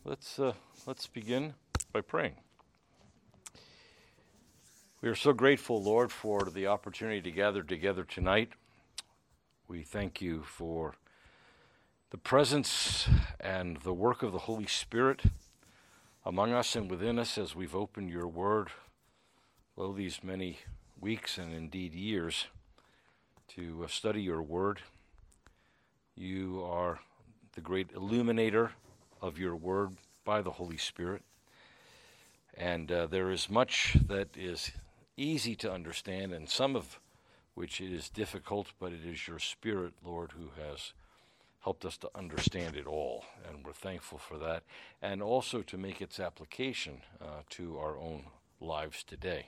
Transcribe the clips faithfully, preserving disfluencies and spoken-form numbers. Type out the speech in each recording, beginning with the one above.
let's uh, let's begin by praying. We are so grateful, Lord, for the opportunity to gather together tonight. We thank you for the presence and the work of the Holy Spirit among us and within us as we've opened your word, lo, these many weeks and indeed years to uh, study your word. You are the great illuminator of your word by the Holy Spirit. And uh, there is much that is easy to understand, and some of which it is difficult, but it is your Spirit, Lord, who has helped us to understand it all, and we're thankful for that, and also to make its application uh, to our own lives today.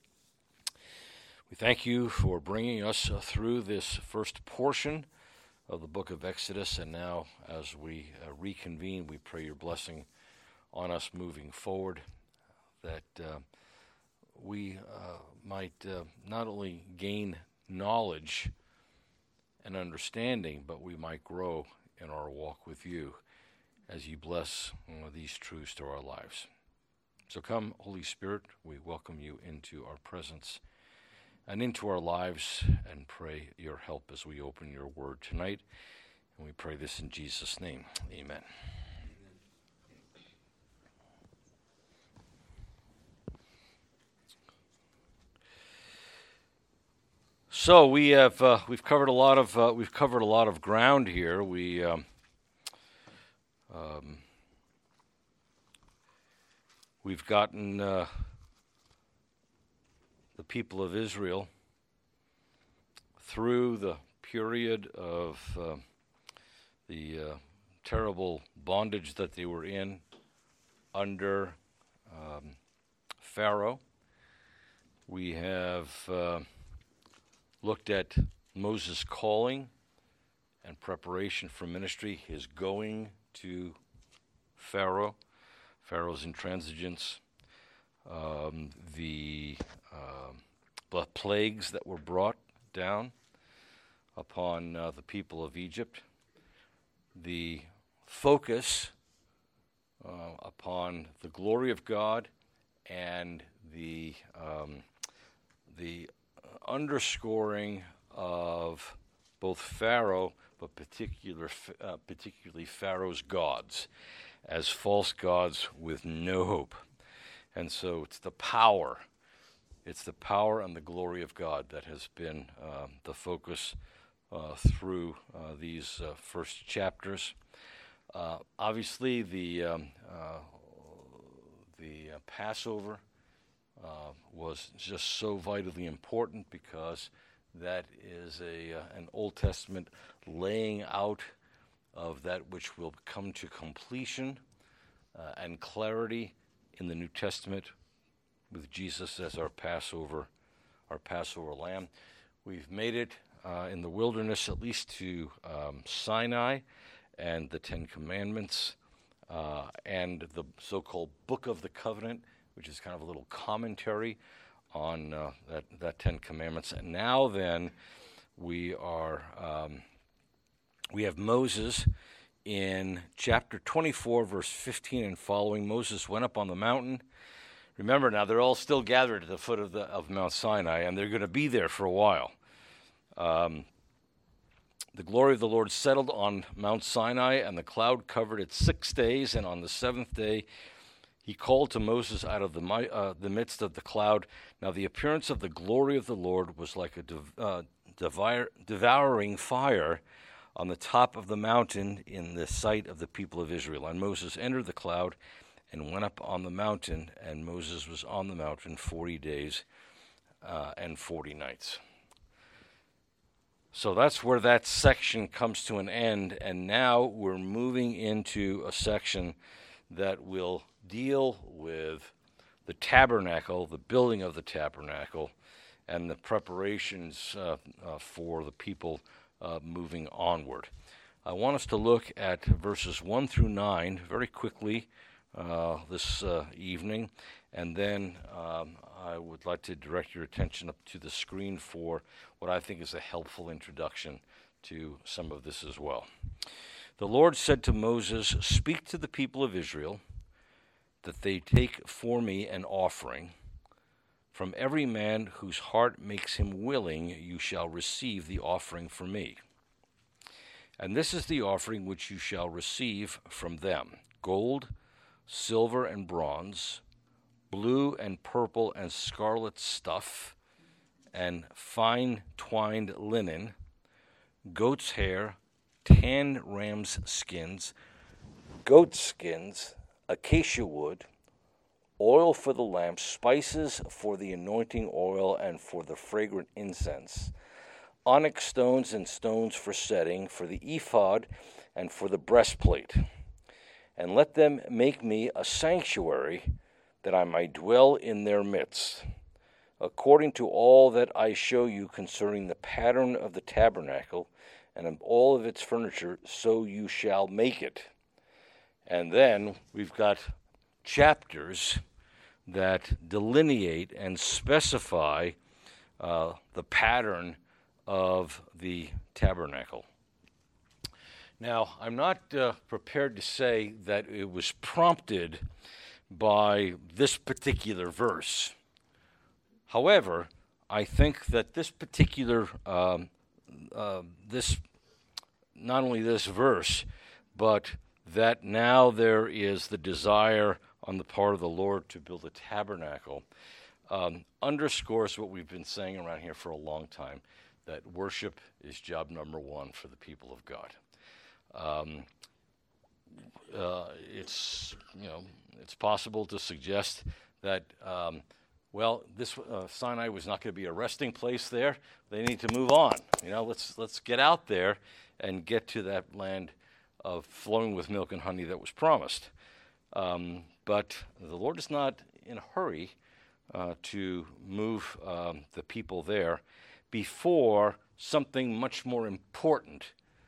We thank you for bringing us uh, through this first portion of the book of Exodus, and now as we uh, reconvene, we pray your blessing on us moving forward, that uh, we uh, might uh, not only gain knowledge and understanding, but we might grow in our walk with you as you bless you know, these truths to our lives. So come, Holy Spirit, we welcome you into our presence and into our lives, and pray your help as we open your word tonight. And we pray this in Jesus' name. Amen. So we have uh, we've covered a lot of uh, we've covered a lot of ground here. We um, um, we've gotten uh, the people of Israel through the period of uh, the uh, terrible bondage that they were in under um, Pharaoh. We have uh, looked at Moses' calling and preparation for ministry, his going to Pharaoh, Pharaoh's intransigence, um, the uh, plagues that were brought down upon uh, the people of Egypt, the focus uh, upon the glory of God and the um, the underscoring of both Pharaoh, but particular, uh, particularly Pharaoh's gods, as false gods with no hope. And so it's the power, it's the power and the glory of God that has been uh, the focus uh, through uh, these uh, first chapters. Uh, obviously, the um, uh, the uh, Passover Uh, was just so vitally important, because that is a uh, an Old Testament laying out of that which will come to completion uh, and clarity in the New Testament with Jesus as our Passover, our Passover lamb. We've made it uh, in the wilderness at least to um, Sinai and the Ten Commandments uh, and the so-called Book of the Covenant, which is kind of a little commentary on uh, that, that Ten Commandments. And now then, we are um, we have Moses in chapter twenty-four, verse fifteen and following. Moses went up on the mountain. Remember now, they're all still gathered at the foot of the of Mount Sinai, and they're going to be there for a while. Um, the glory of the Lord settled on Mount Sinai, and the cloud covered it six days, and on the seventh day he called to Moses out of the uh, the midst of the cloud. Now the appearance of the glory of the Lord was like a dev- uh, devour- devouring fire on the top of the mountain in the sight of the people of Israel. And Moses entered the cloud and went up on the mountain, and Moses was on the mountain forty days uh, and forty nights. So that's where that section comes to an end, and now we're moving into a section that will deal with the tabernacle, the building of the tabernacle, and the preparations uh, uh, for the people uh, moving onward. I want us to look at verses one through nine very quickly uh, this uh, evening, and then um, I would like to direct your attention up to the screen for what I think is a helpful introduction to some of this as well. The Lord said to Moses, "Speak to the people of Israel that they take for me an offering. From every man whose heart makes him willing, you shall receive the offering for me. And this is the offering which you shall receive from them: gold, silver, and bronze, blue and purple and scarlet stuff, and fine twined linen, goat's hair, tanned ram's skins, goat skins, acacia wood, oil for the lamp, spices for the anointing oil and for the fragrant incense, onyx stones and stones for setting, for the ephod and for the breastplate. And let them make me a sanctuary, that I might dwell in their midst, according to all that I show you concerning the pattern of the tabernacle and of all of its furniture, so you shall make it. And then we've got chapters that delineate and specify uh, the pattern of the tabernacle. Now, I'm not uh, prepared to say that it was prompted by this particular verse. However, I think that this particular, um, uh, this, not only this verse, but that now there is the desire on the part of the Lord to build a tabernacle, um, underscores what we've been saying around here for a long time, that worship is job number one for the people of God. Um, uh, it's, you know, it's possible to suggest that, um, well, this uh, Sinai was not going to be a resting place there. They need to move on. You know, let's let's get out there and get to that land of flowing with milk and honey that was promised. Um, but the Lord is not in a hurry uh, to move um, the people there before something much more important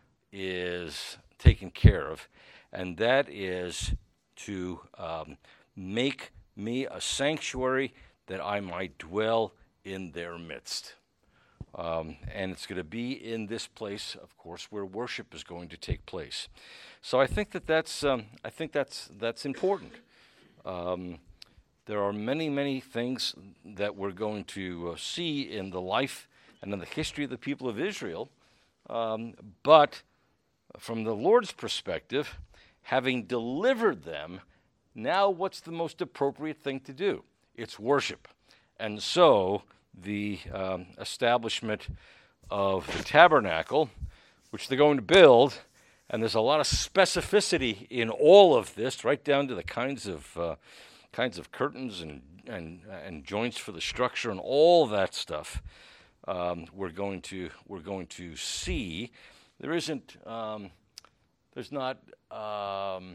is taken care of, and that is to um, make me a sanctuary that I might dwell in their midst. Um, and it's going to be in this place, of course, where worship is going to take place. So I think that that's um, I think that's that's important. Um, there are many, many things that we're going to uh, see in the life and in the history of the people of Israel, um, but from the Lord's perspective, having delivered them, now what's the most appropriate thing to do? It's worship. And so the um, establishment of the tabernacle, which they're going to build, and there's a lot of specificity in all of this, right down to the kinds of uh, kinds of curtains and and and joints for the structure and all that stuff. Um, we're going to we're going to see. There isn't. Um, there's not um,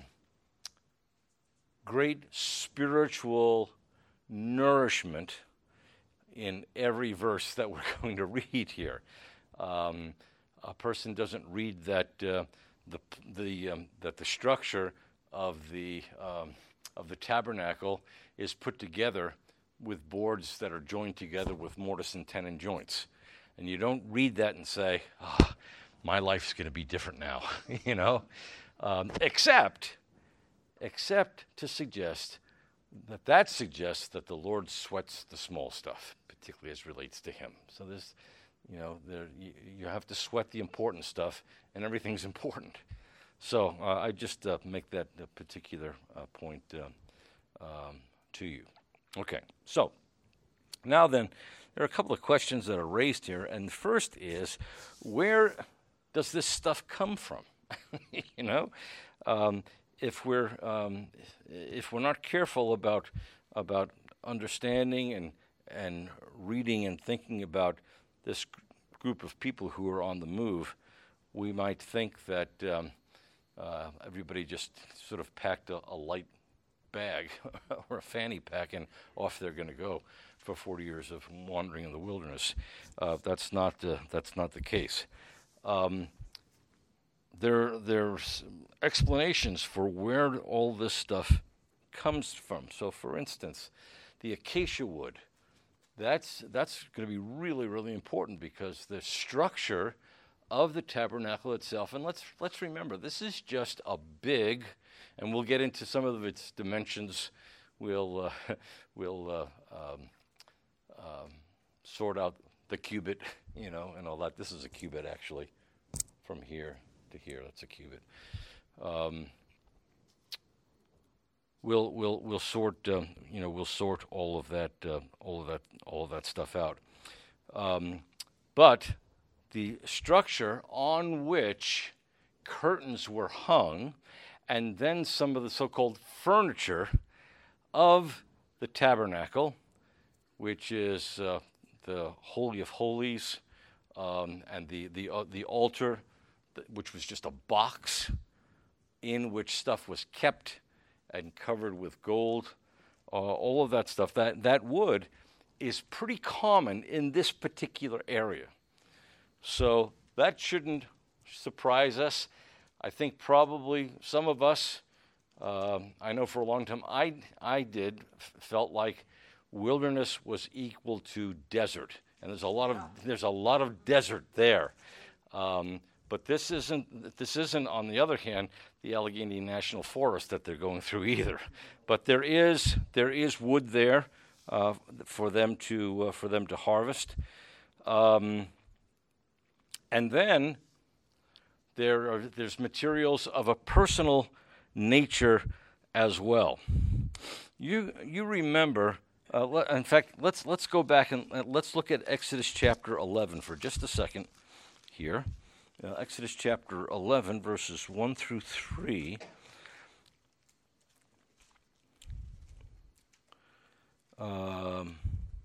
great spiritual nourishment in every verse that we're going to read here. Um, a person doesn't read that uh, the the um, that the structure of the um, of the tabernacle is put together with boards that are joined together with mortise and tenon joints, and you don't read that and say, oh, my life's going to be different now, you know, um, except except to suggest that that suggests that the Lord sweats the small stuff, particularly as relates to Him. So there's, you know, there you, you have to sweat the important stuff, and everything's important. So uh, I just uh, make that uh, particular uh, point uh, um, to you. Okay, so now then, there are a couple of questions that are raised here, and the first is, where does this stuff come from? you know, um, if we're um, if we're not careful about about understanding and and reading and thinking about this group of people who are on the move, we might think that um, uh, everybody just sort of packed a, a light bag or a fanny pack and off they're going to go for forty years of wandering in the wilderness. Uh, that's not uh, that's not the case. Um, there there's explanations for where all this stuff comes from. So, for instance, the acacia wood. That's that's going to be really, really important because the structure of the tabernacle itself, and let's let's remember, this is just a big and we'll get into some of its dimensions. We'll uh, we'll uh, um, um, sort out the cubit, you know, and all that. This is a cubit actually, from here to here. That's a cubit. Um, we'll we'll we'll sort um, you know we'll sort all of that uh, all of that all of that stuff out. Um, but the structure on which curtains were hung, and then some of the so-called furniture of the tabernacle, which is uh, the Holy of Holies, um, and the the uh, the altar, th- which was just a box in which stuff was kept and covered with gold, uh, all of that stuff. That that wood is pretty common in this particular area, so that shouldn't surprise us. I think probably some of us, um, I know for a long time, I I did f- felt like wilderness was equal to desert, and there's a lot of there's a lot of desert there. Um, but this isn't this isn't on the other hand the Allegheny National Forest that they're going through either. But there is there is wood there uh, for them to uh, for them to harvest, um, and then there are there's materials of a personal nature as well. You you remember. Uh, le- in fact, let's let's go back and uh, let's look at Exodus chapter eleven for just a second here. Uh, Exodus chapter eleven, verses one through three. Um,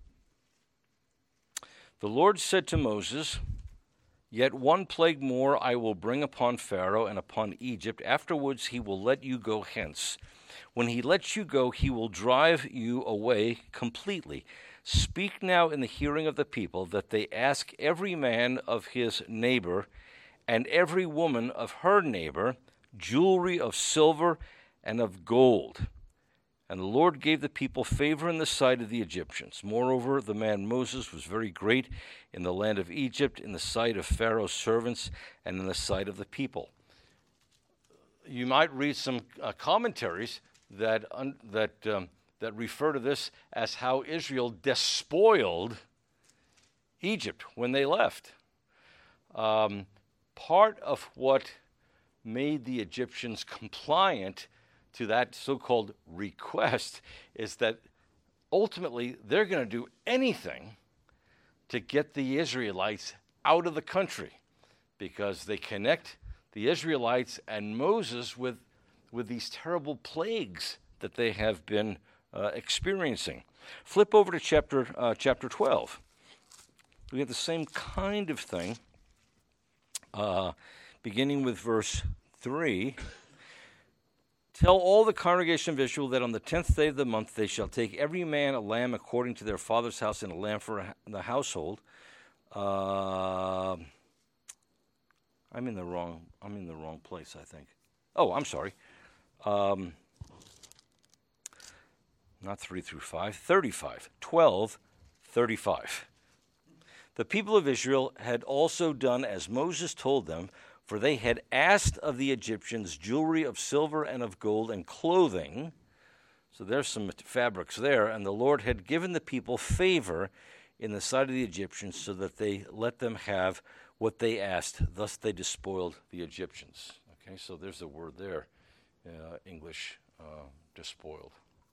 the Lord said to Moses, "Yet one plague more I will bring upon Pharaoh and upon Egypt. Afterwards he will let you go hence. When he lets you go, he will drive you away completely. Speak now in the hearing of the people that they ask every man of his neighbor and every woman of her neighbor jewelry of silver and of gold." And the Lord gave the people favor in the sight of the Egyptians. Moreover, the man Moses was very great in the land of Egypt, in the sight of Pharaoh's servants, and in the sight of the people. You might read some uh, commentaries that un- that um, that refer to this as how Israel despoiled Egypt when they left. Um, part of what made the Egyptians compliant to that so-called request is that ultimately they're going to do anything to get the Israelites out of the country, because they connect the Israelites and Moses with with these terrible plagues that they have been uh, experiencing. Flip over to chapter uh, chapter twelve. We have the same kind of thing, uh, beginning with verse three. "Tell all the congregation of Israel that on the tenth day of the month they shall take every man a lamb according to their father's house, and a lamb for the household." Uh, I'm in the wrong. I'm in the wrong place, I think. Oh, I'm sorry. Um, not three through five. Thirty-five. Twelve. Thirty-five. "The people of Israel had also done as Moses told them, for they had asked of the Egyptians jewelry of silver and of gold and clothing." So there's some fabrics there. "And the Lord had given the people favor in the sight of the Egyptians, so that they let them have what they asked. Thus they despoiled the Egyptians." Okay, so there's a word there, uh, English, uh, despoiled.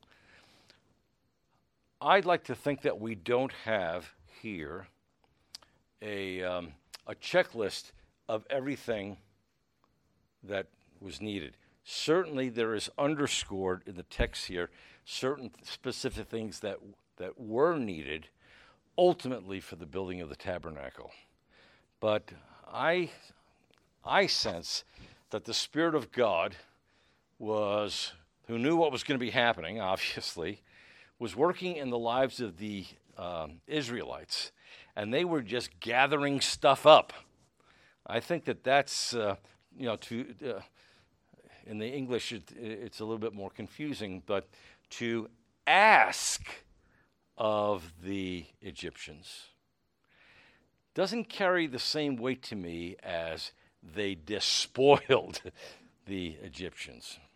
I'd like to think that we don't have here a um, a checklist of everything that was needed. Certainly there is underscored in the text here certain specific things that that were needed ultimately for the building of the tabernacle. But I I sense that the Spirit of God was, who knew what was going to be happening, obviously, was working in the lives of the um, Israelites, and they were just gathering stuff up. I think that that's, uh, you know, to uh, in the English it, it's a little bit more confusing, but to ask of the Egyptians doesn't carry the same weight to me as they despoiled the Egyptians.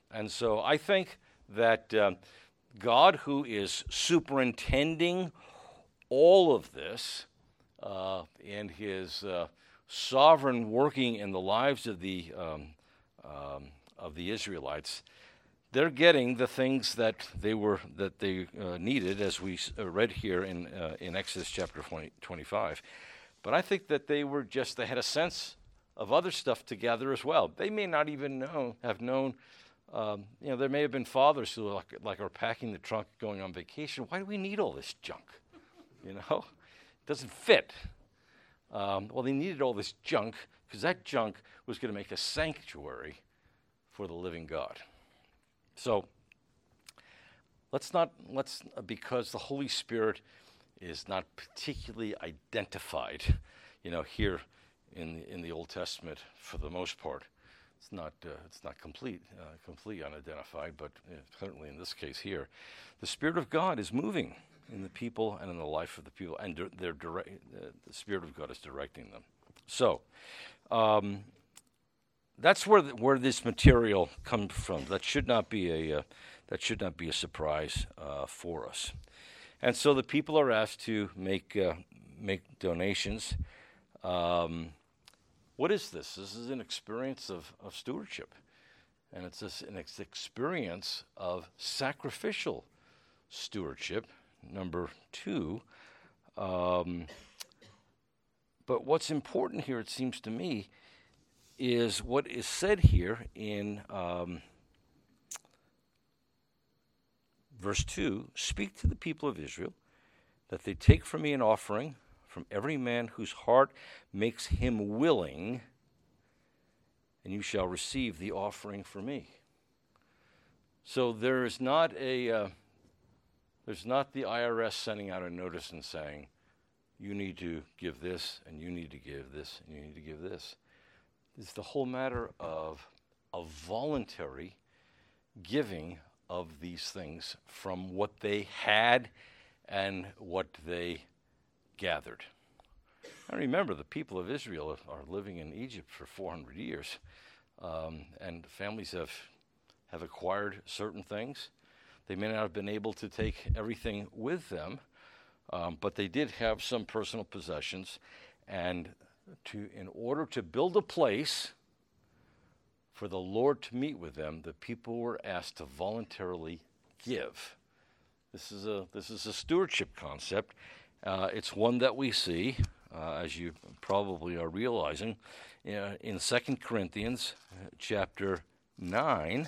And so I think that um, God, who is superintending all of this uh, and his uh, sovereign working in the lives of the um, um, of the Israelites, they're getting the things that they were that they uh, needed, as we uh, read here in uh, in Exodus chapter twenty, twenty-five. But I think that they were just they had a sense of other stuff together as well. They may not even know have known. Um, you know, there may have been fathers who like, like are packing the trunk, going on vacation. Why do we need all this junk? You know, it doesn't fit. Um, well, they needed all this junk because that junk was going to make a sanctuary for the living God. So let's not let's because the Holy Spirit is not particularly identified, you know, here in the, in the Old Testament for the most part. It's not uh, it's not complete, uh, completely unidentified, but uh, certainly in this case here, the Spirit of God is moving in the people and in the life of the people, and di- they're direct, uh, the Spirit of God is directing them. So um, that's where the, where this material comes from. That should not be a uh, that should not be a surprise uh, for us. And so the people are asked to make uh, make donations. Um, What is this? This is an experience of, of stewardship. And it's this, an ex- experience of sacrificial stewardship, number two. Um, but what's important here, it seems to me, is what is said here in um, verse two. Speak to the people of Israel that they take from me an offering from every man whose heart makes him willing, and you shall receive the offering for me. So there is not a, uh, there's not the I R S sending out a notice and saying, you need to give this, and you need to give this, and you need to give this. It's the whole matter of a voluntary giving of these things from what they had and what they gathered. And remember, the people of Israel are living in Egypt for four hundred years, um, and families have have acquired certain things. They may not have been able to take everything with them, um, but they did have some personal possessions. And to in order to build a place for the Lord to meet with them, the people were asked to voluntarily give. This is a this is a stewardship concept. Uh, it's one that we see, uh, as you probably are realizing, uh, in Second Corinthians uh, chapter nine,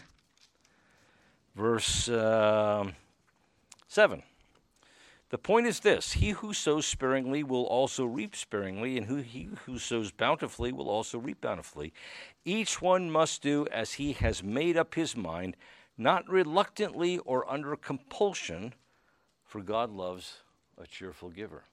verse uh, seven. The point is this: he who sows sparingly will also reap sparingly, and who, he who sows bountifully will also reap bountifully. Each one must do as he has made up his mind, not reluctantly or under compulsion, for God loves a cheerful giver.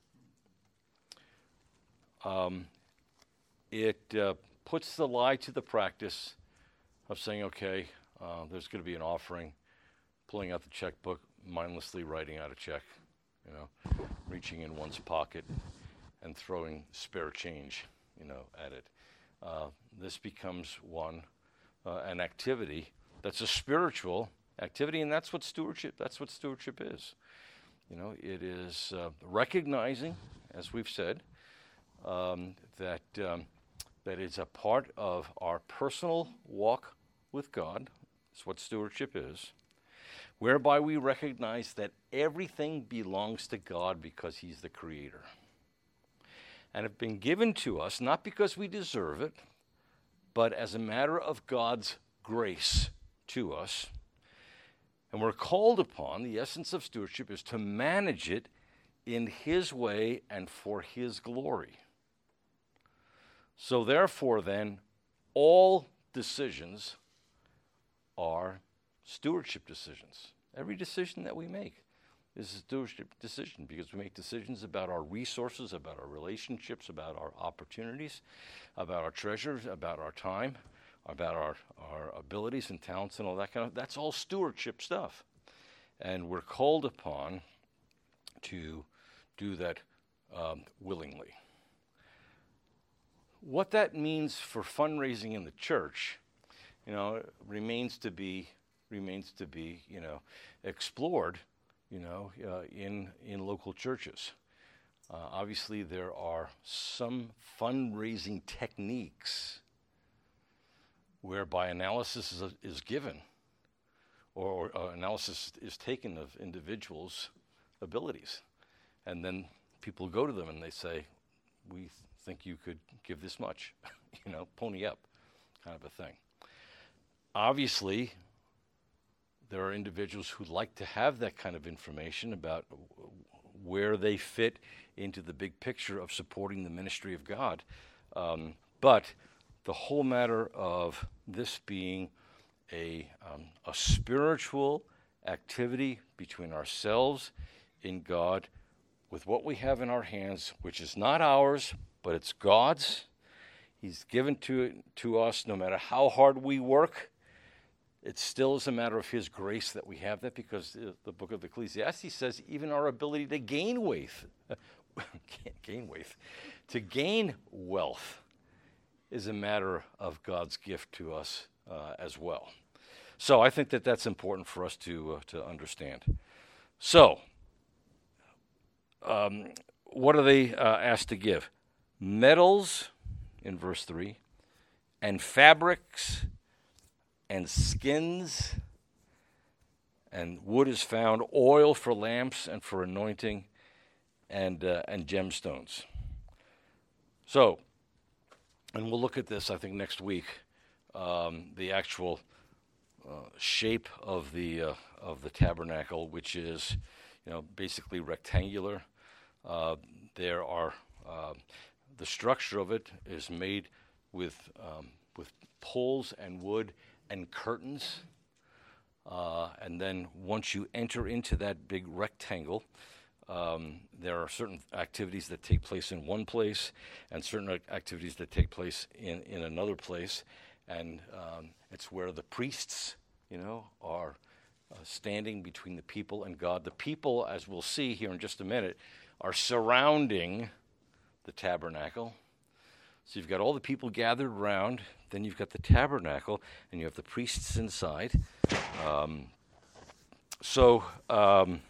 Um, it uh, puts the lie to the practice of saying, okay, uh, there's going to be an offering, pulling out the checkbook, mindlessly writing out a check, you know, reaching in one's pocket and throwing spare change, you know, at it. Uh, this becomes one, uh, an activity that's a spiritual activity, and that's what stewardship, that's what stewardship is. You know, it is uh, recognizing, as we've said, um, that um, that is a part of our personal walk with God. That's what stewardship is, whereby we recognize that everything belongs to God because He's the Creator, and have been given to us not because we deserve it, but as a matter of God's grace to us. And we're called upon, the essence of stewardship is to manage it in His way and for His glory. So therefore then, all decisions are stewardship decisions. Every decision that we make is a stewardship decision because we make decisions about our resources, about our relationships, about our opportunities, about our treasures, about our time, about our, our abilities and talents and all that kind of, that's all stewardship stuff. And we're called upon to do that um, willingly. What that means for fundraising in the church, you know, remains to be remains to be, you know, explored, you know, uh, in in local churches. Uh, obviously, there are some fundraising techniques whereby analysis is, is given, or, or uh, analysis is taken of individuals' abilities, and then people go to them and they say, "We th- think you could give this much," you know, pony up, kind of a thing. Obviously, there are individuals who like to have that kind of information about where they fit into the big picture of supporting the ministry of God. Um, but the whole matter of this being a, um, a spiritual activity between ourselves and God with what we have in our hands, which is not ours, but it's God's. He's given to, to us no matter how hard we work. It still is a matter of His grace that we have that, because the, the book of Ecclesiastes says even our ability to gain wealth, gain wealth, to gain wealth is a matter of God's gift to us uh, as well. So I think that that's important for us to uh, to understand. So, um, what are they uh, asked to give? Metals, in verse three, and fabrics, and skins, and wood is found, oil for lamps and for anointing, and uh, and gemstones. So, and we'll look at this, I think, next week, um, the actual uh, shape of the uh, of the tabernacle, which is, you know, basically rectangular. Uh, there are uh, the structure of it is made with um, with poles and wood and curtains, uh, and then once you enter into that big rectangle, um, there are certain activities that take place in one place and certain activities that take place in, in another place, and um, it's where the priests, you know, are uh, standing between the people and God. The people, as we'll see here in just a minute, are surrounding the tabernacle. So you've got all the people gathered around, then you've got the tabernacle, and you have the priests inside. Um, so um,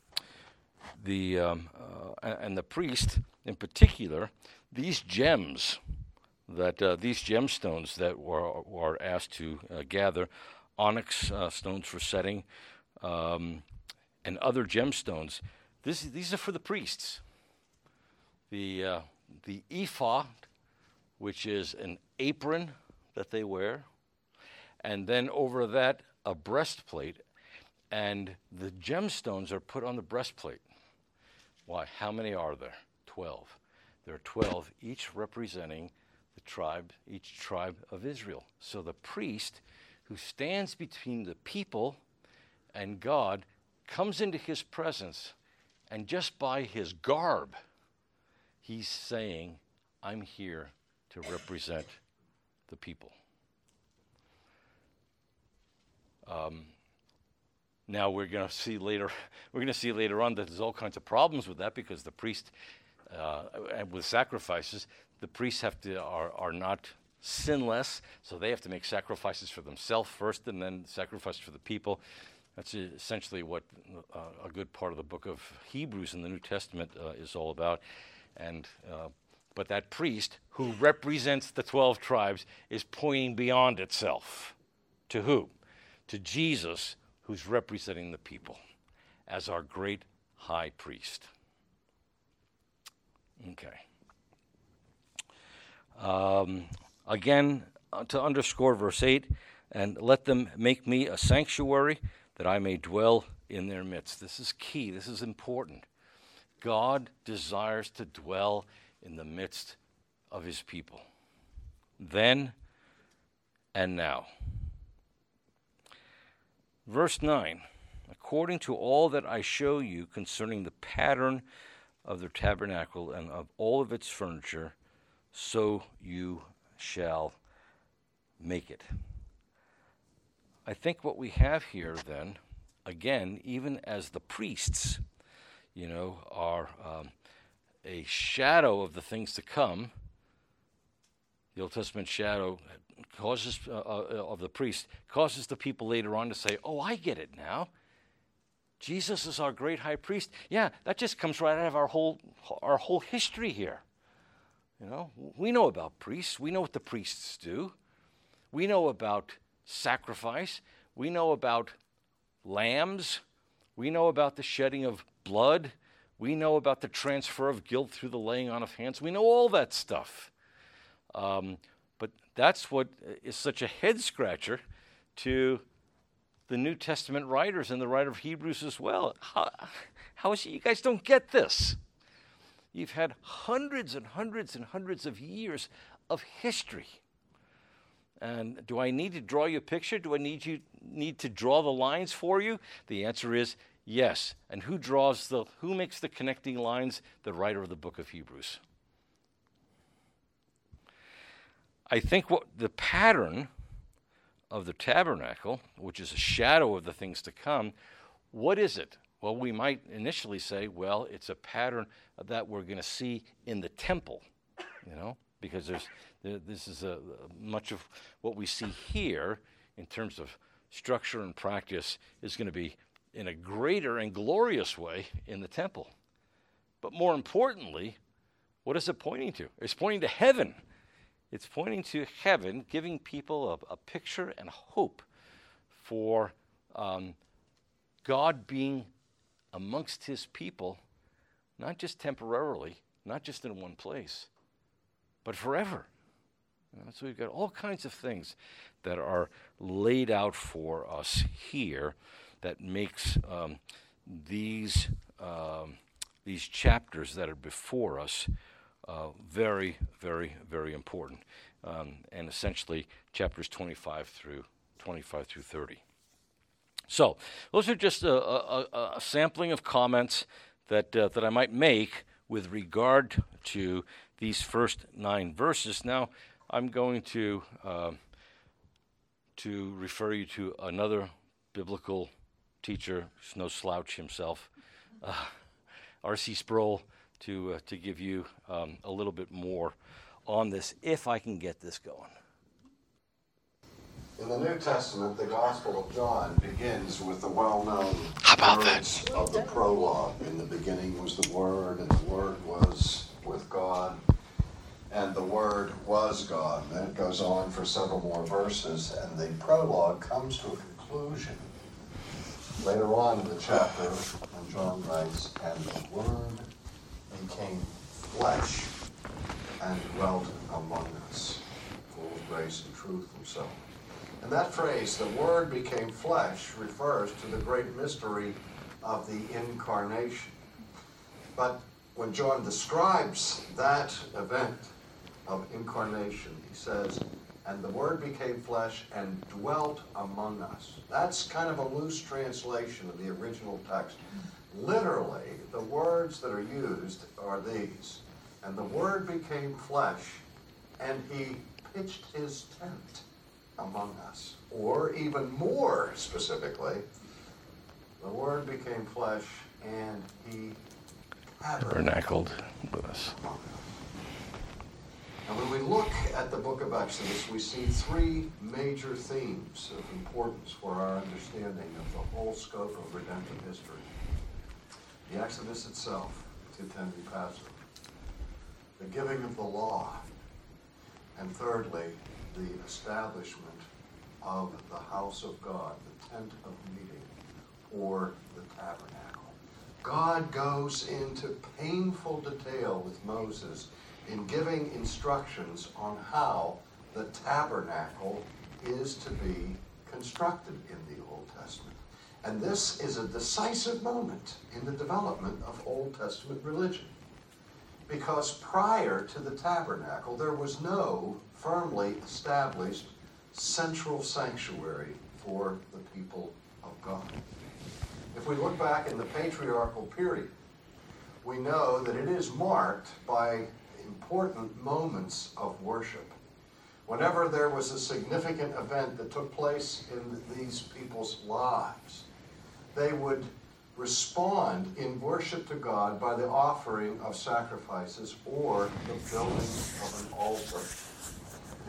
the um, uh, and the priest, in particular, these gems, that uh, these gemstones that were, were asked to uh, gather, onyx uh, stones for setting, um, and other gemstones, this, these are for the priests. The uh, the ephod, which is an apron that they wear, and then over that, a breastplate, and the gemstones are put on the breastplate. Why? How many are there? Twelve. There are twelve, each representing the tribe, each tribe of Israel. So the priest who stands between the people and God comes into His presence, and just by his garb, he's saying, I'm here to represent the people. Um, now we're going to see later. We're going to see later on that there's all kinds of problems with that, because the priest, uh, and with sacrifices, the priests have to are are not sinless, so they have to make sacrifices for themselves first, and then sacrifices for the people. That's essentially what uh, a good part of the book of Hebrews in the New Testament uh, is all about. And uh, but that priest who represents the twelve tribes is pointing beyond itself. To who? To Jesus, who's representing the people as our great high priest. Okay. Um, again, uh, to underscore verse eight, and let them make me a sanctuary that I may dwell in their midst. This is key. This is important. God desires to dwell in the midst of his people, then and now. Verse nine, according to all that I show you concerning the pattern of the tabernacle and of all of its furniture, so you shall make it. I think what we have here then, again, even as the priests, you know, are um, a shadow of the things to come. The Old Testament shadow causes uh, uh, of the priest causes the people later on to say, "Oh, I get it now. Jesus is our great high priest." Yeah, that just comes right out of our whole our whole history here. You know, we know about priests. We know what the priests do. We know about sacrifice. We know about lambs. We know about the shedding of blood. We know about the transfer of guilt through the laying on of hands. We know all that stuff. Um, but that's what is such a head scratcher to the New Testament writers and the writer of Hebrews as well. How, how is it you guys don't get this? You've had hundreds and hundreds and hundreds of years of history. And do I need to draw you a picture? Do I need you need to draw the lines for you? The answer is yes. And who draws the who makes the connecting lines? The writer of the book of Hebrews. I think what the pattern of the tabernacle, which is a shadow of the things to come, what is it? Well, we might initially say, well, it's a pattern that we're going to see in the temple, you know, because there's this is a much of what we see here in terms of structure and practice is going to be in a greater and glorious way in the temple. But more importantly, what is it pointing to? It's pointing to heaven. It's pointing to heaven, giving people a, a picture and hope for um, God being amongst his people, not just temporarily, not just in one place, but forever. You know, so we've got all kinds of things that are laid out for us here that makes um, these um, these chapters that are before us uh, very, very, very important, um, and essentially chapters twenty-five through twenty-five through thirty. So those are just a, a, a sampling of comments that uh, that I might make with regard to these first nine verses. Now, I'm going to uh, to refer you to another biblical teacher, who's no slouch himself, uh, R C Sproul, to uh, to give you um, a little bit more on this, if I can get this going. In the New Testament, the Gospel of John begins with the well-known words of the prologue. In the beginning was the Word, and the Word was with God, and the Word was God. And then it goes on for several more verses, and the prologue comes to a conclusion. Later on in the chapter, when John writes, "And the Word became flesh and dwelt among us, full of grace and truth himself." And that phrase, "the Word became flesh," refers to the great mystery of the incarnation. But when John describes that event of incarnation, he says, "And the Word became flesh and dwelt among us." That's kind of a loose translation of the original text. Literally, the words that are used are these: "And the Word became flesh, and he pitched his tent among us." Or even more specifically, "The Word became flesh, and he tabernacled with us." And when we look at the book of Exodus, we see three major themes of importance for our understanding of the whole scope of redemptive history. The Exodus itself, to ten be Passover. The giving of the law. And thirdly, the establishment of the house of God, the tent of meeting, or the tabernacle. God goes into painful detail with Moses in giving instructions on how the tabernacle is to be constructed in the Old Testament. And this is a decisive moment in the development of Old Testament religion. Because prior to the tabernacle, there was no firmly established central sanctuary for the people of God. If we look back in the patriarchal period, we know that it is marked by important moments of worship. Whenever there was a significant event that took place in these people's lives, they would respond in worship to God by the offering of sacrifices or the building of an altar.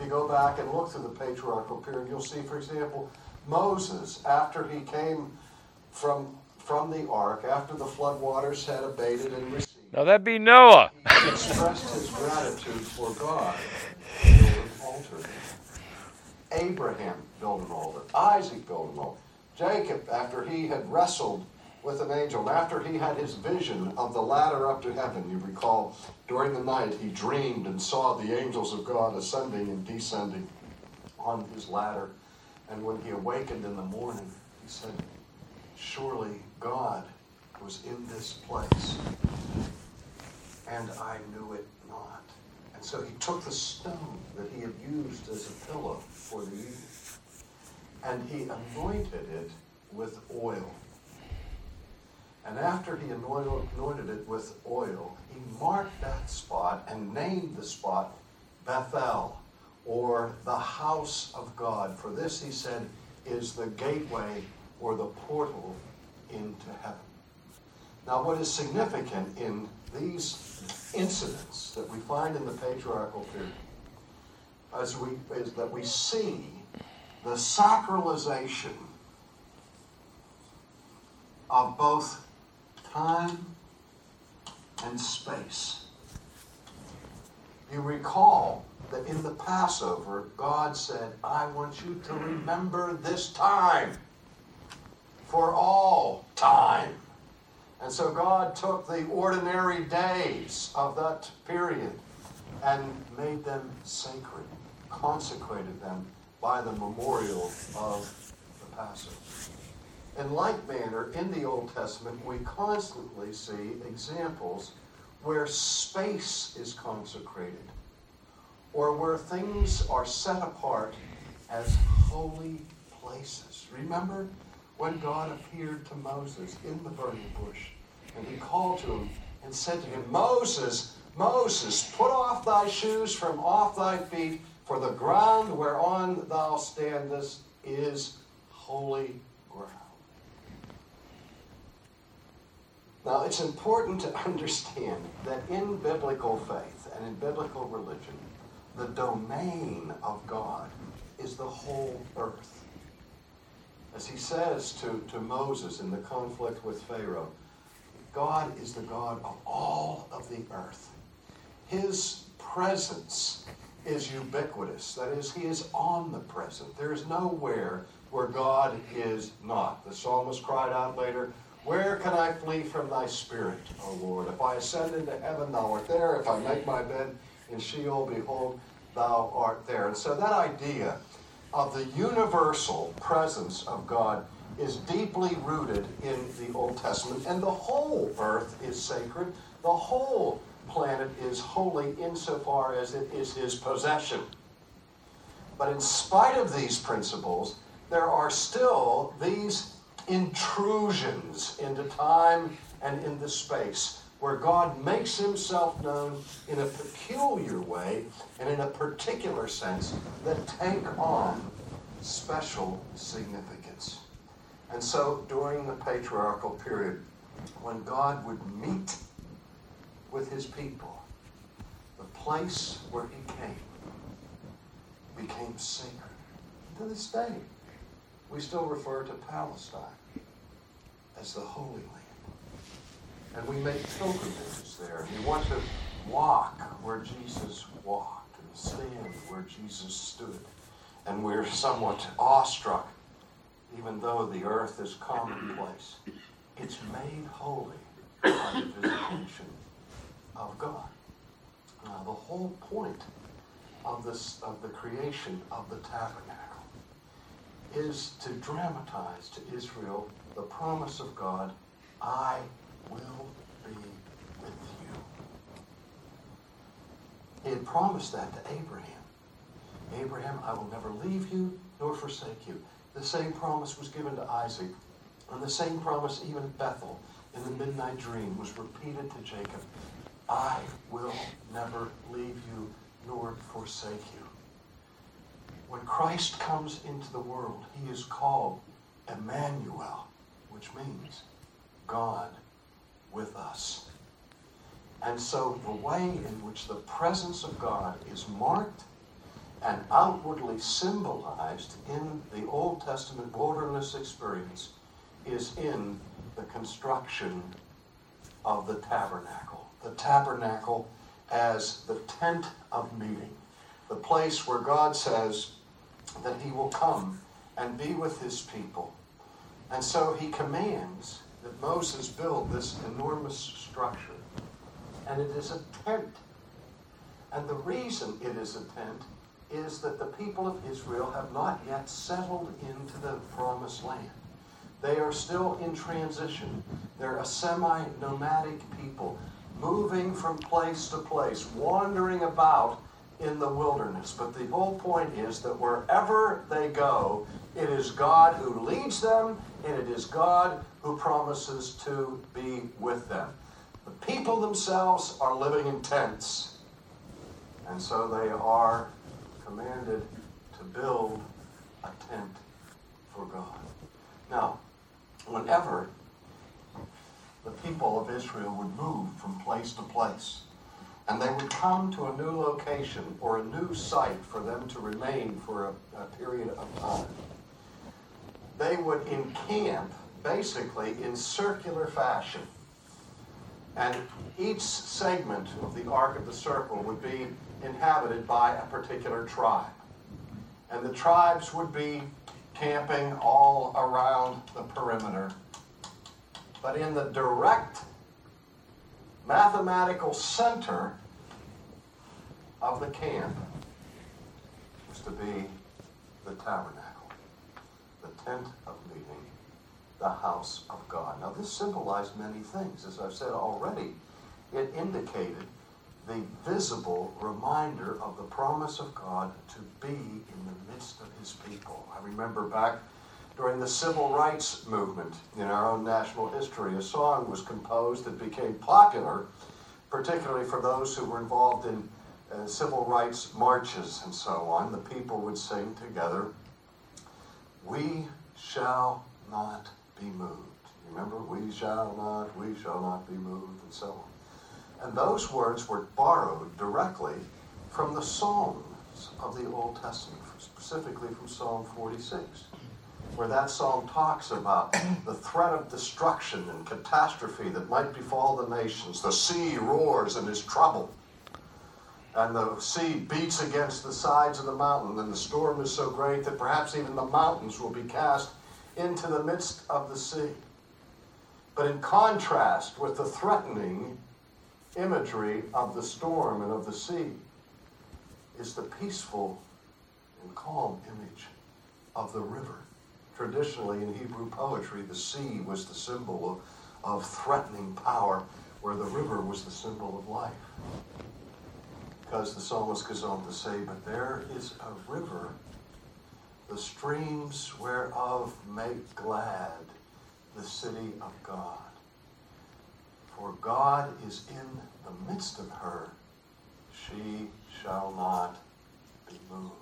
If you go back and look through the patriarchal period, you'll see, for example, Moses, after he came from, from the ark, after the floodwaters had abated and receded, Now that'd be Noah. he expressed his gratitude for God. He built an altar. Abraham built an altar. Isaac built an altar. Jacob, after he had wrestled with an angel, after he had his vision of the ladder up to heaven, you recall, during the night he dreamed and saw the angels of God ascending and descending on his ladder. And when he awakened in the morning, he said, surely God was in this place, and I knew it not. And so he took the stone that he had used as a pillow for the evening, and he anointed it with oil. And after he anointed it with oil, he marked that spot and named the spot Bethel, or the house of God. For this, he said, is the gateway or the portal into heaven. Now, what is significant in these incidents that we find in the patriarchal period as we, is that we see the sacralization of both time and space. You recall that in the Passover, God said, I want you to remember this time for all time. And so God took the ordinary days of that period and made them sacred, consecrated them by the memorial of the Passover. In like manner, in the Old Testament, we constantly see examples where space is consecrated, or where things are set apart as holy places. Remember when God appeared to Moses in the burning bush, and he called to him and said to him, Moses, Moses, put off thy shoes from off thy feet, for the ground whereon thou standest is holy ground. Now, it's important to understand that in biblical faith and in biblical religion, the domain of God is the whole earth. As he says to, to Moses in the conflict with Pharaoh, God is the God of all of the earth. His presence is ubiquitous. That is, he is omnipresent. There is nowhere where God is not. The psalmist cried out later, where can I flee from thy spirit, O Lord? If I ascend into heaven, thou art there. If I make my bed in Sheol, behold, thou art there. And so that idea of the universal presence of God is deeply rooted in the Old Testament. And the whole earth is sacred. The whole planet is holy insofar as it is his possession. But in spite of these principles, there are still these intrusions into time and into space, where God makes himself known in a peculiar way and in a particular sense that take on special significance. And so during the patriarchal period, when God would meet with his people, the place where he came became sacred. To this day, we still refer to Palestine as the Holy Land. And we make pilgrimages there. We want to walk where Jesus walked and stand where Jesus stood. And we're somewhat awestruck, even though the earth is commonplace. It's made holy by the visitation of God. Now, the whole point of this of the creation of the tabernacle is to dramatize to Israel the promise of God, I will be with you. He had promised that to Abraham. Abraham, I will never leave you nor forsake you. The same promise was given to Isaac, and the same promise even at Bethel in the midnight dream was repeated to Jacob. I will never leave you nor forsake you. When Christ comes into the world, he is called Emmanuel, which means God with us. And so the way in which the presence of God is marked and outwardly symbolized in the Old Testament wilderness experience is in the construction of the tabernacle. The tabernacle as the tent of meeting, the place where God says that he will come and be with his people. And so he commands that Moses build this enormous structure. And it is a tent. And the reason it is a tent is that the people of Israel have not yet settled into the promised land. They are still in transition. They're a semi-nomadic people, moving from place to place, wandering about in the wilderness. But the whole point is that wherever they go, it is God who leads them, and it is God who promises to be with them. The people themselves are living in tents, and so they are commanded to build a tent for God. Now, whenever the people of Israel would move from place to place, and they would come to a new location or a new site for them to remain for a, a period of time, they would encamp basically in circular fashion. And each segment of the arc of the circle would be inhabited by a particular tribe. And the tribes would be camping all around the perimeter. But in the direct mathematical center of the camp was to be the tabernacle, the tent of meeting, the house of God. Now, this symbolized many things. As I've said already, it indicated the visible reminder of the promise of God to be in the midst of his people. I remember back during the civil rights movement in our own national history, a song was composed that became popular, particularly for those who were involved in uh, civil rights marches and so on. The people would sing together, "We shall not be moved." Remember, "We shall not, we shall not be moved," and so on. And those words were borrowed directly from the Psalms of the Old Testament, specifically from Psalm forty-six, where that psalm talks about the threat of destruction and catastrophe that might befall the nations. The sea roars and is troubled, and the sea beats against the sides of the mountain, and the storm is so great that perhaps even the mountains will be cast into the midst of the sea. But in contrast with the threatening imagery of the storm and of the sea is the peaceful and calm image of the river. Traditionally in Hebrew poetry, the sea was the symbol of, of threatening power, where the river was the symbol of life. Because the psalmist goes on to say, "But there is a river, the streams whereof make glad the city of God. For God is in the midst of her, she shall not be moved."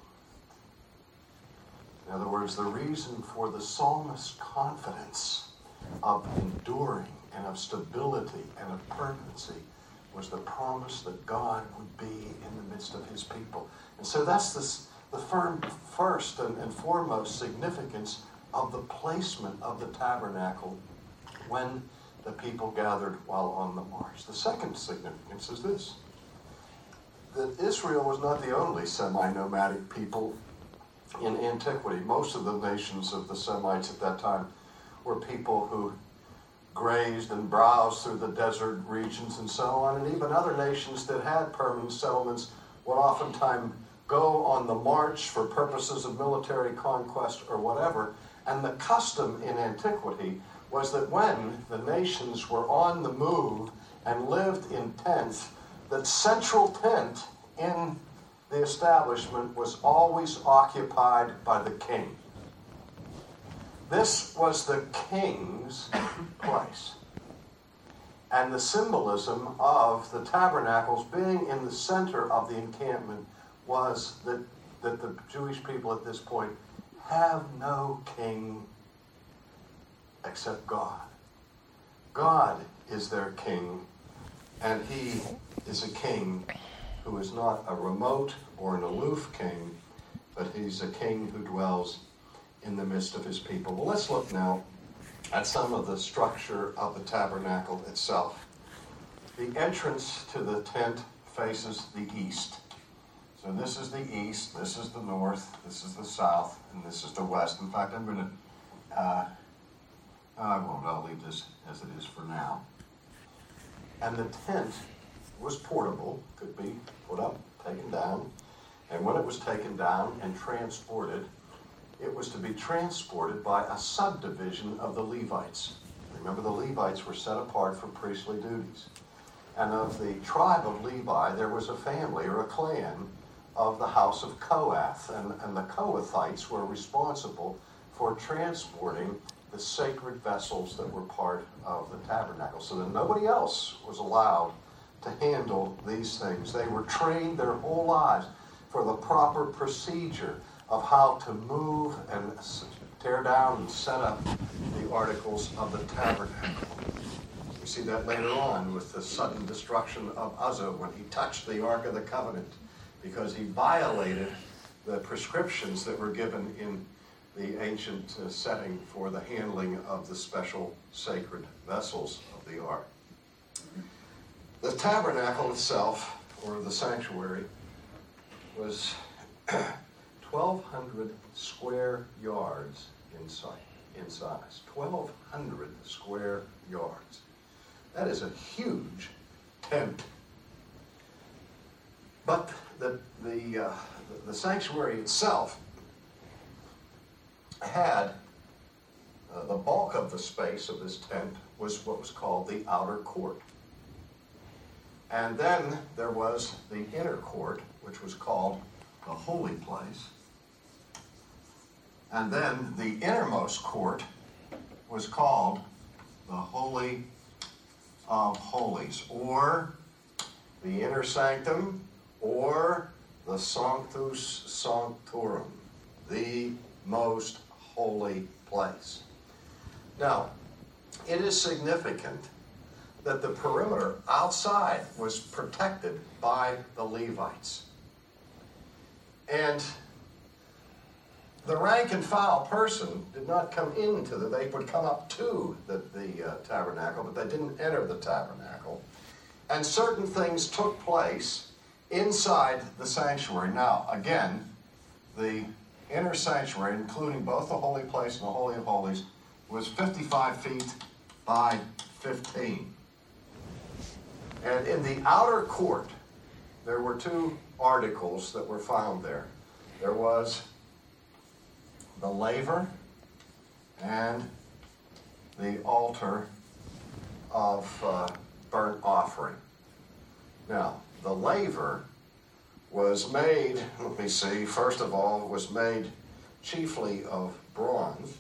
In other words, the reason for the psalmist's confidence of enduring and of stability and of permanency was the promise that God would be in the midst of his people. And so that's this, the firm, first and, and foremost significance of the placement of the tabernacle when the people gathered while on the march. The second significance is this: that Israel was not the only semi-nomadic people in antiquity. Most of the nations of the Semites at that time were people who grazed and browsed through the desert regions and so on, and even other nations that had permanent settlements would oftentimes go on the march for purposes of military conquest or whatever. And the custom in antiquity was that when the nations were on the move and lived in tents, that central tent in the establishment was always occupied by the king. This was the king's place. And the symbolism of the tabernacles being in the center of the encampment was that, that the Jewish people at this point have no king except God. God is their king, and he is a king who is not a remote or an aloof king. but he's a king who dwells in the midst of his people. Well, let's look now at some of the structure of the tabernacle itself. The entrance to the tent faces the east. So this is the east, this is the north, this is the south, and this is the west. In fact, I'm going to, uh, I won't, I'll leave this as it is for now. And the tent was portable, could be put up, taken down. And when it was taken down and transported, it was to be transported by a subdivision of the Levites. Remember, the Levites were set apart for priestly duties. And of the tribe of Levi, there was a family or a clan of the house of Kohath. And, and the Kohathites were responsible for transporting the sacred vessels that were part of the tabernacle. So that nobody else was allowed to handle these things. They were trained their whole lives for the proper procedure of how to move and tear down and set up the articles of the tabernacle. We see that later on with the sudden destruction of Uzzah when he touched the Ark of the Covenant because he violated the prescriptions that were given in the ancient uh, setting for the handling of the special sacred vessels of the Ark. The tabernacle itself, or the sanctuary, was twelve hundred square yards in size. In size. twelve hundred square yards. That is a huge tent. But the the uh, the sanctuary itself had uh, the bulk of the space of this tent was what was called the outer court. And then there was the inner court, which was called the holy place. And then the innermost court was called the Holy of Holies, or the inner sanctum, or the Sanctus Sanctorum, the most holy place. Now, it is significant that the perimeter outside was protected by the Levites. And the rank and file person did not come into the, they would come up to the, the uh, tabernacle, but they didn't enter the tabernacle. And certain things took place inside the sanctuary. Now, again, the inner sanctuary, including both the holy place and the Holy of Holies, was fifty-five feet by fifteen. And in the outer court, there were two articles that were found there. There was the laver and the altar of uh, burnt offering. Now, the laver was made, let me see, first of all, was made chiefly of bronze.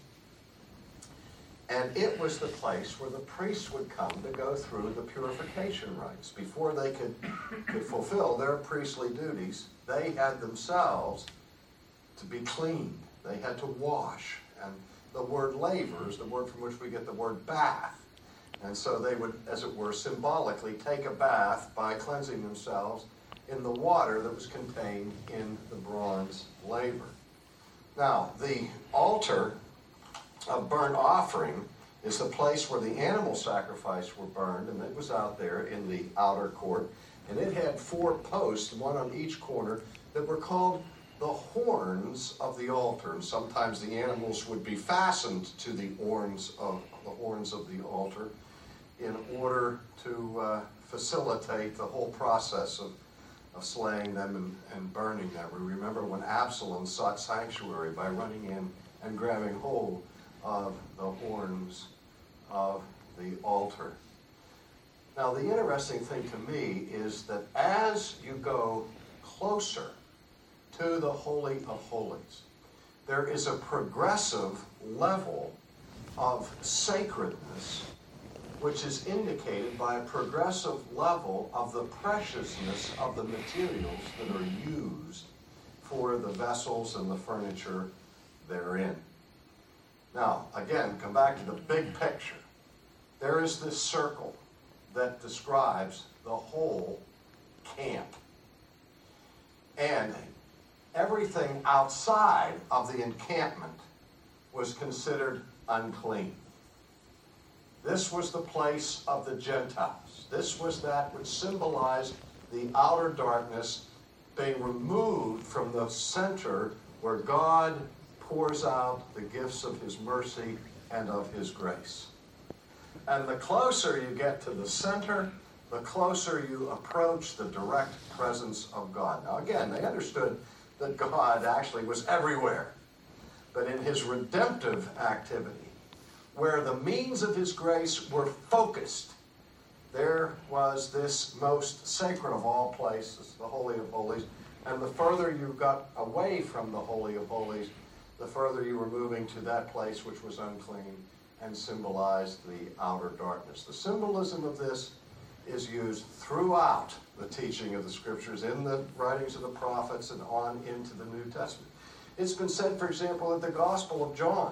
And it was the place where the priests would come to go through the purification rites. Before they could, could fulfill their priestly duties, they had themselves to be cleaned. They had to wash. And the word laver is the word from which we get the word bath. And so they would, as it were, symbolically take a bath by cleansing themselves in the water that was contained in the bronze laver. Now, the altar of burnt offering is the place where the animal sacrifice were burned, and it was out there in the outer court. And it had four posts, one on each corner, that were called the horns of the altar. And sometimes the animals would be fastened to the horns of the horns of the altar in order to uh, facilitate the whole process of, of slaying them and, and burning them. We remember when Absalom sought sanctuary by running in and grabbing hold of the horns of the altar. Now, the interesting thing to me is that as you go closer to the Holy of Holies, there is a progressive level of sacredness which is indicated by a progressive level of the preciousness of the materials that are used for the vessels and the furniture therein. Now, again, come back to the big picture. There is this circle that describes the whole camp. And everything outside of the encampment was considered unclean. This was the place of the Gentiles. This was that which symbolized the outer darkness being removed from the center where God pours out the gifts of his mercy and of his grace. And the closer you get to the center, the closer you approach the direct presence of God. Now again, they understood that God actually was everywhere. But in his redemptive activity, where the means of his grace were focused, there was this most sacred of all places, the Holy of Holies. And the further you got away from the Holy of Holies, the further you were moving to that place which was unclean and symbolized the outer darkness. The symbolism of this is used throughout the teaching of the Scriptures, in the writings of the prophets and on into the New Testament. It's been said, for example, that the Gospel of John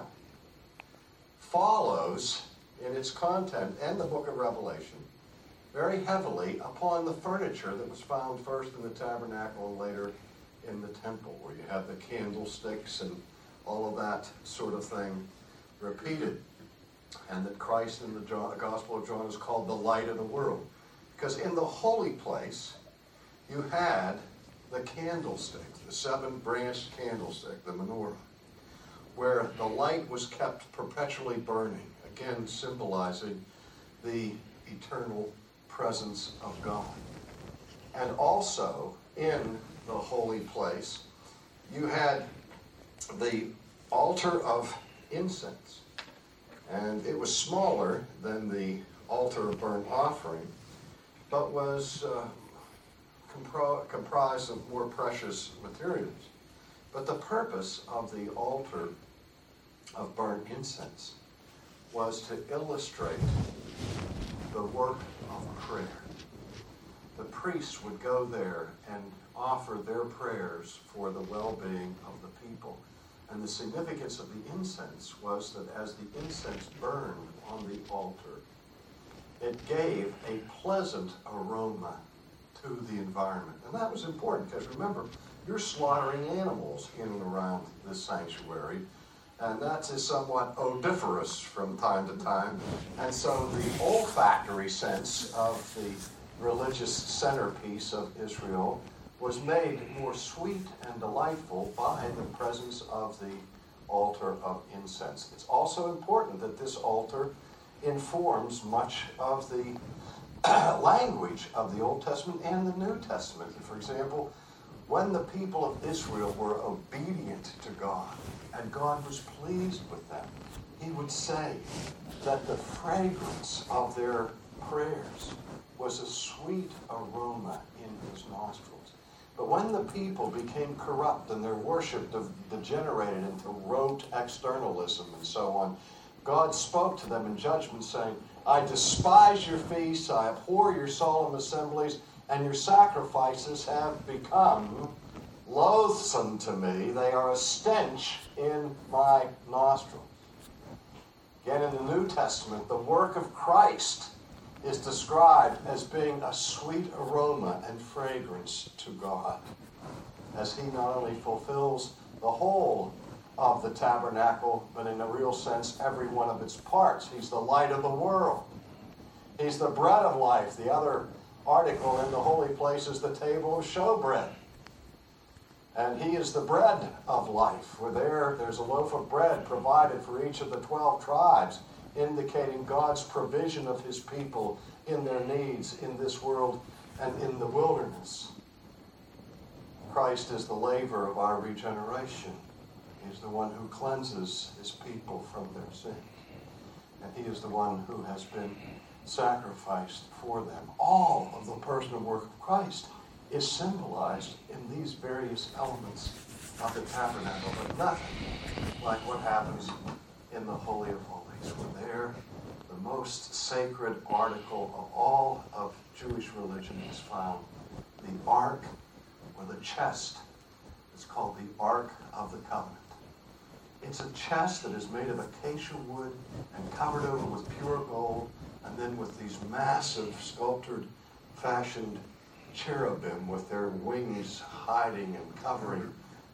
follows in its content and the book of Revelation very heavily upon the furniture that was found first in the tabernacle and later in the temple, where you have the candlesticks and all of that sort of thing repeated. And that Christ in the Gospel of John is called the light of the world. Because in the holy place, you had the candlestick, the seven-branched candlestick, the menorah, where the light was kept perpetually burning, again symbolizing the eternal presence of God. And also, in the holy place, you had the altar of incense. And it was smaller than the altar of burnt offering, but was uh, compro- comprised of more precious materials. But the purpose of the altar of burnt incense was to illustrate the work of prayer. The priests would go there and offer their prayers for the well-being of the people. And the significance of the incense was that as the incense burned on the altar, it gave a pleasant aroma to the environment. And that was important because remember, you're slaughtering animals in and around this sanctuary, and that is somewhat odoriferous from time to time. And so the olfactory sense of the religious centerpiece of Israel was made more sweet and delightful by the presence of the altar of incense. It's also important that this altar informs much of the language of the Old Testament and the New Testament. For example, when the people of Israel were obedient to God and God was pleased with them, he would say that the fragrance of their prayers was a sweet aroma in his nostrils. But when the people became corrupt and their worship de- degenerated into rote externalism and so on, God spoke to them in judgment saying, I despise your feasts, I abhor your solemn assemblies, and your sacrifices have become loathsome to me. They are a stench in my nostrils. Again, in the New Testament, the work of Christ is described as being a sweet aroma and fragrance to God, as he not only fulfills the whole of the tabernacle, but in a real sense, every one of its parts. He's the light of the world. He's the bread of life. The other article in the holy place is the table of showbread. And he is the bread of life. Where there, there's a loaf of bread provided for each of the twelve tribes, indicating God's provision of his people in their needs in this world and in the wilderness. Christ is the laver of our regeneration. He is the one who cleanses his people from their sins. And he is the one who has been sacrificed for them. All of the personal work of Christ is symbolized in these various elements of the tabernacle, but nothing like what happens in the Holy of Holies. Where there, the most sacred article of all of Jewish religion is found, the ark, or the chest. It's called the Ark of the Covenant. It's a chest that is made of acacia wood and covered over with pure gold, and then with these massive sculptured, fashioned cherubim with their wings hiding and covering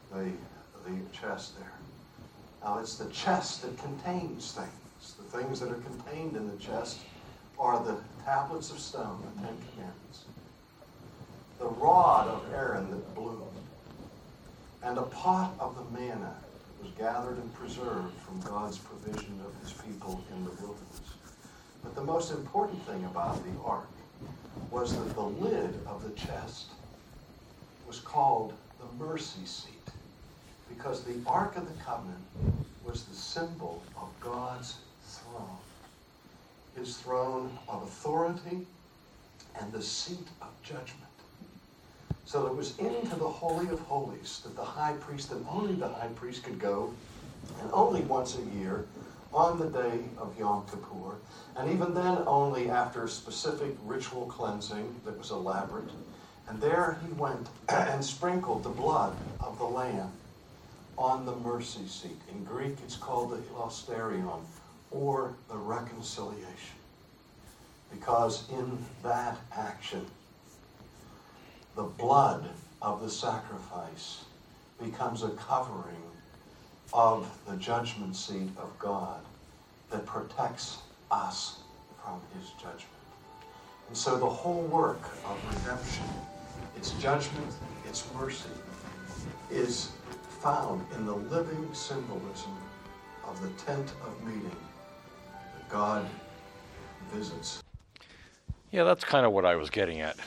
the, the chest there. Now, it's the chest that contains things. The things that are contained in the chest are the tablets of stone, the Ten Commandments, the rod of Aaron that blew, and a pot of the manna that was gathered and preserved from God's provision of his people in the wilderness. But the most important thing about the ark was that the lid of the chest was called the mercy seat, because the Ark of the Covenant was the symbol of God's throne, his throne of authority and the seat of judgment. So it was into the Holy of Holies that the high priest, and only the high priest, could go, and only once a year on the day of Yom Kippur, and even then only after specific ritual cleansing that was elaborate. And there he went and sprinkled the blood of the lamb on the mercy seat. In Greek, it's called the hilasterion, or the reconciliation. Because in that action, the blood of the sacrifice becomes a covering of the judgment seat of God that protects us from his judgment. And so the whole work of redemption, its judgment, its mercy, is found in the living symbolism of the tent of meeting that God visits. Yeah, that's kind of what I was getting at.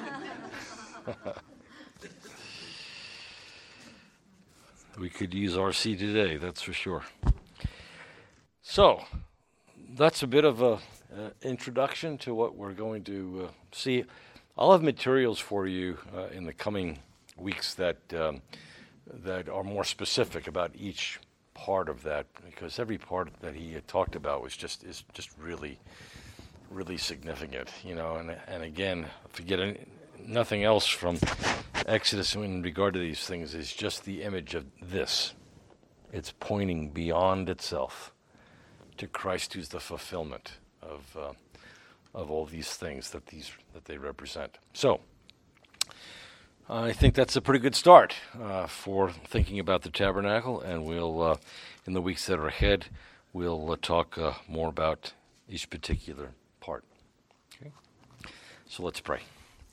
We could use R C today, that's for sure. So, that's a bit of a uh, introduction to what we're going to uh, see. I'll have materials for you uh, in the coming weeks that um, that are more specific about each part of that, because every part that he had talked about was just is just really, really significant, you know. And and again, forget any, nothing else from Exodus in regard to these things is just the image of this. It's pointing beyond itself to Christ, who's the fulfillment of uh, of all these things that these that they represent. So, I think that's a pretty good start uh, for thinking about the tabernacle, and we'll, uh, in the weeks that are ahead, we'll uh, talk uh, more about each particular part. Okay? So let's pray.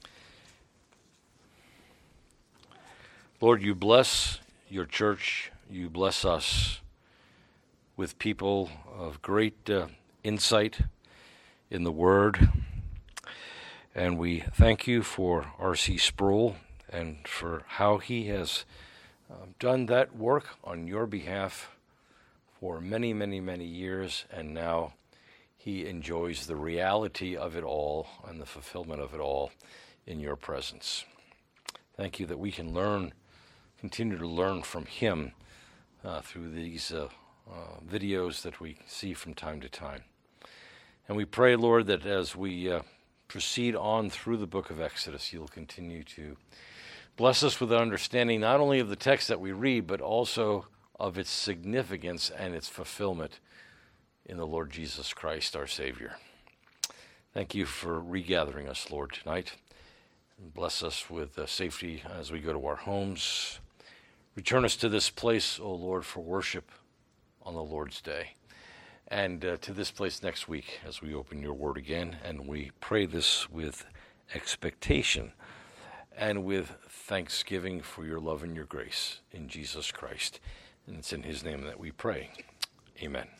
Lord, you bless your church. You bless us with people of great uh, insight in the Word. And we thank you for R C Sproul and for how he has uh, done that work on your behalf for many, many, many years, and now he enjoys the reality of it all and the fulfillment of it all in your presence. Thank you that we can learn, continue to learn from him uh, through these uh, uh, videos that we see from time to time. And we pray, Lord, that as we uh, proceed on through the book of Exodus, you'll continue to bless us with an understanding not only of the text that we read, but also of its significance and its fulfillment in the Lord Jesus Christ, our Savior. Thank you for regathering us, Lord, tonight. And bless us with uh, safety as we go to our homes. Return us to this place, O Lord, for worship on the Lord's day. And uh, to this place next week as we open your word again. And we pray this with expectation and with thanksgiving for your love and your grace in Jesus Christ. And it's in his name that we pray. Amen.